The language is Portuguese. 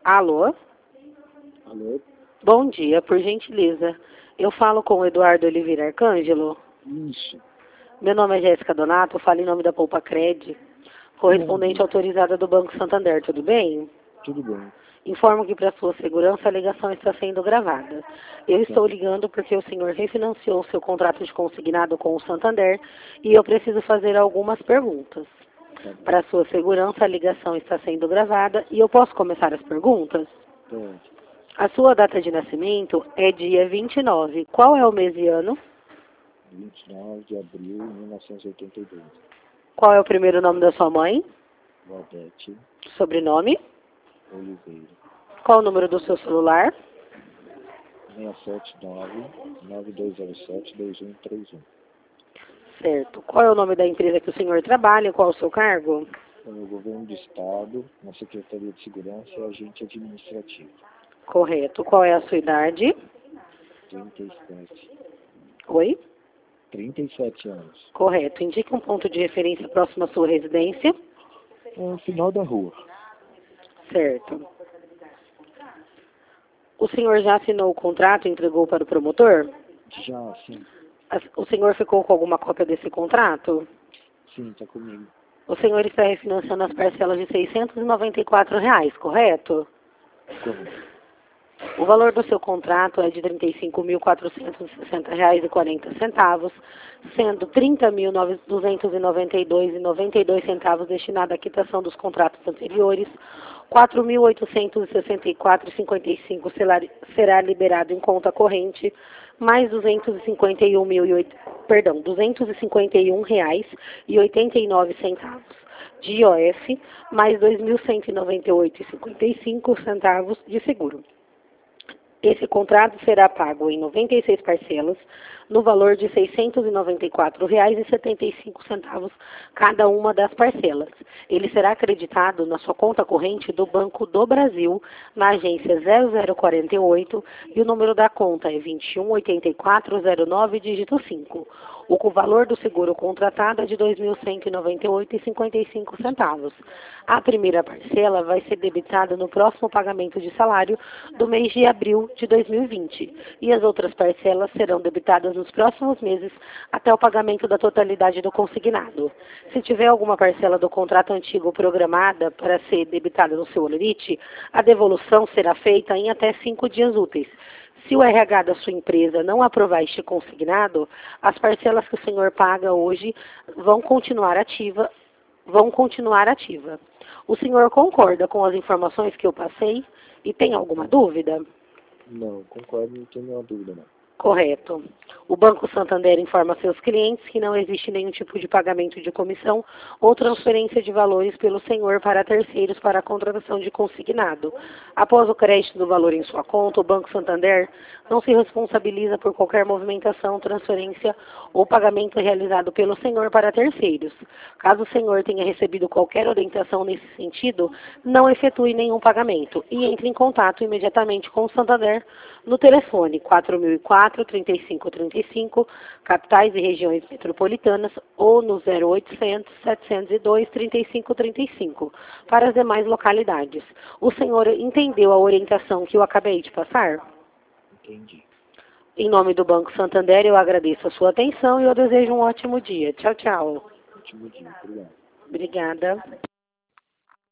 Alô? Alô? Bom dia, por gentileza. Eu falo com o Eduardo Oliveira Arcângelo. Isso. Meu nome é Jéssica Donato, eu falo em nome da Poupa Cred, correspondente autorizada do Banco Santander, tudo bem? Tudo bem. Informo que para sua segurança a ligação está sendo gravada. Eu estou ligando porque o senhor refinanciou seu contrato de consignado com o Santander e eu preciso fazer algumas perguntas. Para sua segurança a ligação está sendo gravada e eu posso começar as perguntas? Pode. A sua data de nascimento é dia 29. Qual é o mês e ano? 29 de abril de 1982. Qual é o primeiro nome da sua mãe? Valdete Sobrenome? Oliveira. Qual o número do seu celular? 679-9207-2131. Certo. Qual é o nome da empresa que o senhor trabalha? Qual é o seu cargo? É o governo do Estado, na Secretaria de Segurança e agente administrativo. Correto. Qual é a sua idade? 37. Oi? 37 anos. Correto. Indique um ponto de referência próximo à sua residência. É o final da rua. Certo. O senhor já assinou o contrato e entregou para o promotor? Já, sim. O senhor ficou com alguma cópia desse contrato? Sim, tá comigo. O senhor está refinanciando as parcelas de R$ 694, correto? Correto. O valor do seu contrato é de R$ 35.460,40, sendo R$ 30.292,92 destinado à quitação dos contratos anteriores, R$ 4.864,55 será liberado em conta corrente, mais R$ 251,89 de IOF, mais R$ 2.198,55 de seguro. Esse contrato será pago em 96 parcelas, no valor de R$ 694,75 cada uma das parcelas. Ele será acreditado na sua conta corrente do Banco do Brasil, na agência 0048, e o número da conta é 218409, dígito 5. O valor do seguro contratado é de R$ 2.198,55. A primeira parcela vai ser debitada no próximo pagamento de salário do mês de abril de 2020 e as outras parcelas serão debitadas nos próximos meses até o pagamento da totalidade do consignado. Se tiver alguma parcela do contrato antigo programada para ser debitada no seu holerite, a devolução será feita em até 5 dias úteis. Se o RH da sua empresa não aprovar este consignado, as parcelas que o senhor paga hoje vão continuar ativa. O senhor concorda com as informações que eu passei e tem alguma dúvida? Não, concordo, não tenho nenhuma dúvida, não. Correto. O Banco Santander informa seus clientes que não existe nenhum tipo de pagamento de comissão ou transferência de valores pelo senhor para terceiros para a contratação de consignado. Após o crédito do valor em sua conta, o Banco Santander não se responsabiliza por qualquer movimentação, transferência ou pagamento realizado pelo senhor para terceiros. Caso o senhor tenha recebido qualquer orientação nesse sentido, não efetue nenhum pagamento e entre em contato imediatamente com o Santander no telefone 4004-3535, capitais e regiões metropolitanas, ou no 0800-702-3535, para as demais localidades. O senhor entendeu a orientação que eu acabei de passar? Entendi. Em nome do Banco Santander, eu agradeço a sua atenção e eu desejo um ótimo dia. Tchau, tchau. Ótimo dia, obrigado. Obrigada.